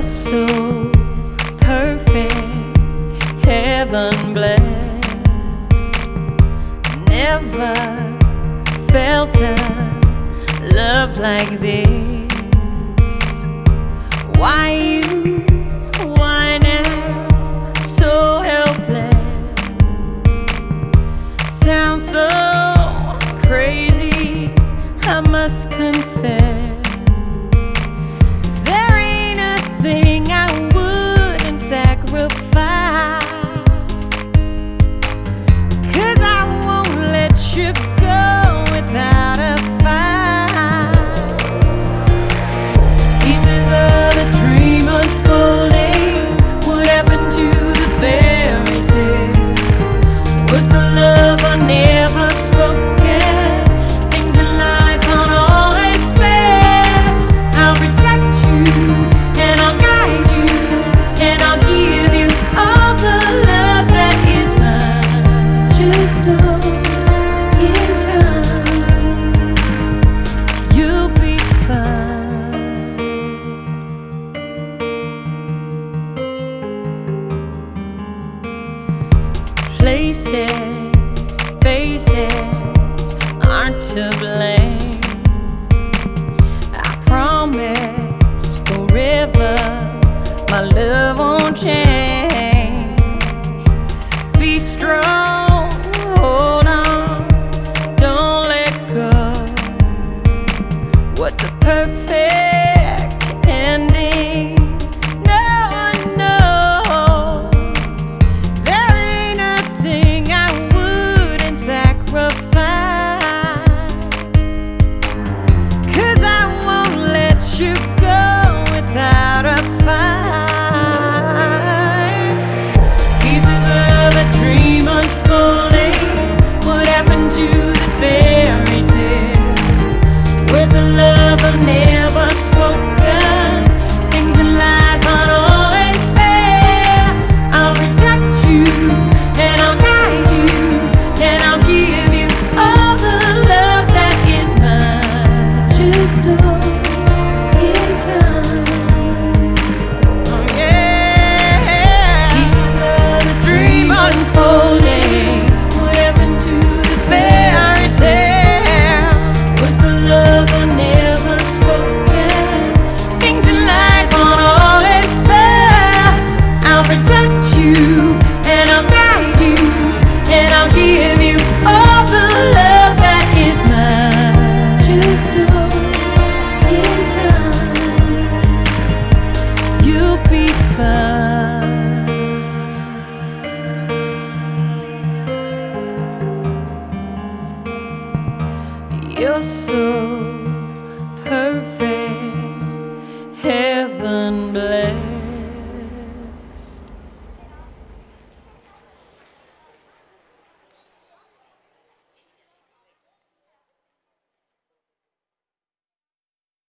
so perfect, heaven blessed. Never felt a love like this. Why you, why now, so helpless? Sounds so crazy, I must confess. There ain't a thing I wouldn't sacrifice, 'cause I won't let you go without a fight. Pieces of a dream unfolding. What happened to the fairy tale? Words of love are never spoken. Things in life aren't always fair. I'll protect you and I'll guide you and I'll give you all the love that is mine. Just know in time you'll be fine. Places, faces aren't to blame. I promise forever my love won't change. Be strong, hold on, don't let go. What's a perfect ending? No one knows. There ain't a thing I wouldn't sacrifice, 'cause I won't let you go without a fight. Pieces of a dream unfolding. What happened to the fairy tale? Words of love are never spoken. Things in life aren't always fair. I'll protect you and I'll guide you and I'll give you all the love that is mine. Just know in time, oh yeah, pieces of a dream unfolding. What happened to the fairy tale? Words of love are never spoken. Things in life aren't always fair. I'll protect you and I'll guide you and I'll give you all the love that is mine. Just know in time you'll be fine. You're so perfect,